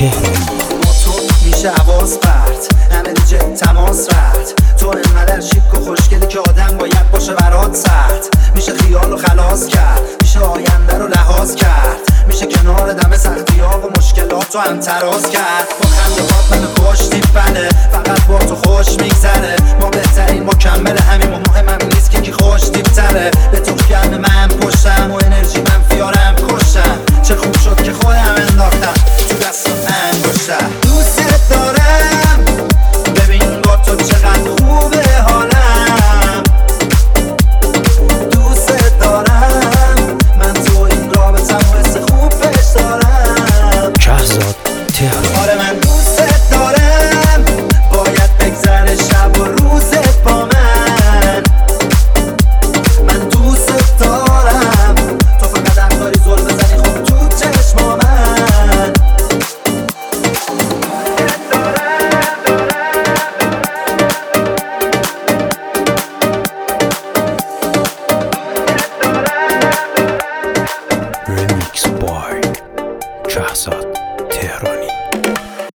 تهران. تو میشه عواز پرت، همه دیجه تماس رد. تو انقدر شیک و خوشگلی که آدم باید باشه برات سرد. میشه خیال و خلاص کرد، میشه آینده رو لحاظ کرد. میشه کنار دم سختی ها و مشکلات رو هم تراز کرد. با خنده هات منو کشتی بله، فقط با تو خوش میگذره. ما بهترین مکمل همیم و مهمم نیست که کی خوش تیبتره. به تو گرم من پشتم و انرژی منفیارم کشتم. چه خوب شد که خودم انداختم تو دستم